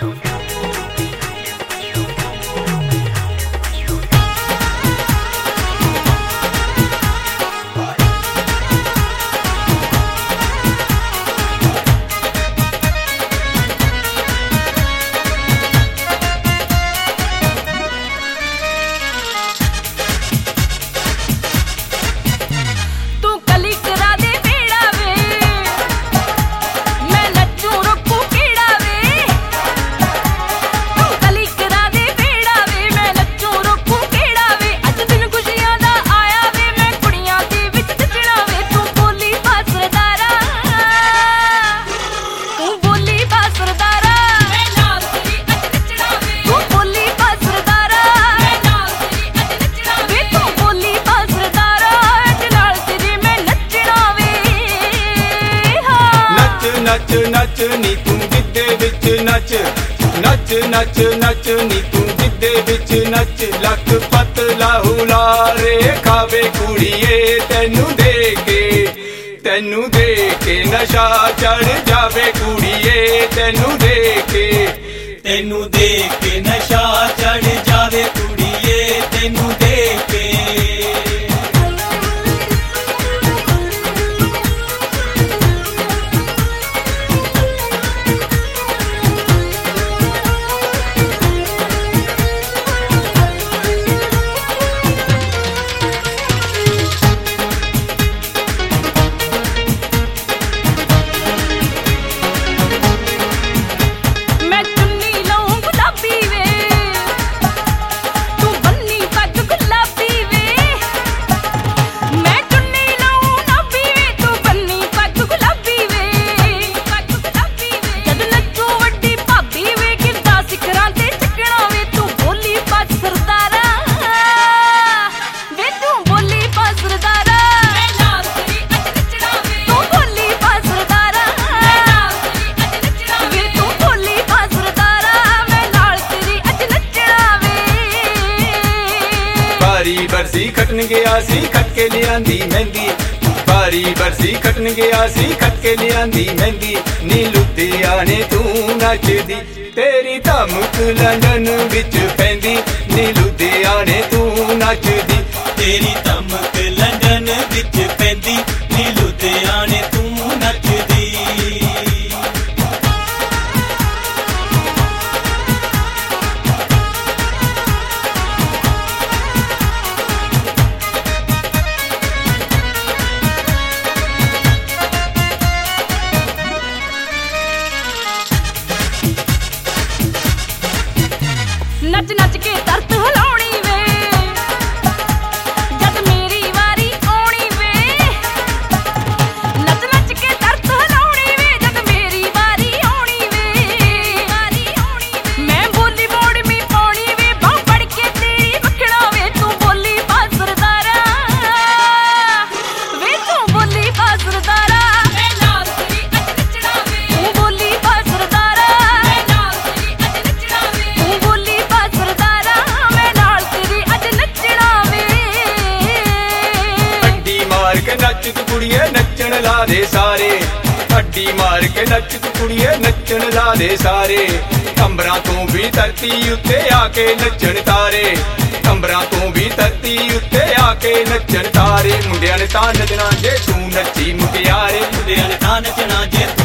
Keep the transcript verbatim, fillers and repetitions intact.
नच नच नी तू गिद्धे विच नच नच नच नच नी तू गिद्धे विच नच लक पतला हुलारे खावे कुड़िए तेनू दे के तेनू दे के नशा चढ़ जावे कुड़िए तेनू दे के तेनू दे के नशा चढ़ जावे कुड़िए तेनू दे के बारी बरसी खटन गया सी खटके लियांदी मेहंदी बारी बरसी खटन गया सी खटके लियांदी मेहंदी नी लुधियाने तू नचदी तेरी धमक लंदन विच पैंदी नी लुधियाने तू नचदी तेरी धमक लंदन विच पैंदी नी लुधियाने तू नचदी नच नच के तरत हिलाउणी वे जद मेरी वारी आउणी वे नच नच के तरत हिलाउणी वे जद मेरी वारी आउणी वे वारी आउणी वे मैं बोली मोड़ में पाउणी वे बाह फड़ के तेरी बखड़ा वे तू बोली बासरदारा वे तू बोली बासरदारा मैं नाल तेरी अज नचड़ा वे तू बोली बासरदारा मैं नाल तेरी अज नचड़ा वे तू बोली बासरदारा मैं नाल तेरी अज नचड़ा वे अड्डी मार के नच तू कुड़िए नचन ला दे सारे अड्डी मार के नच तू कुड़िए नचन ला दे सारे अंबरां तों भी धरती उत्ते आके नचन तारे अंबरां तों भी धरती उत्ते आके नचन तारे मुंडियां ने तां नचना जे तू नच्ची मुटियारे मुंडियां ने तां नचना जे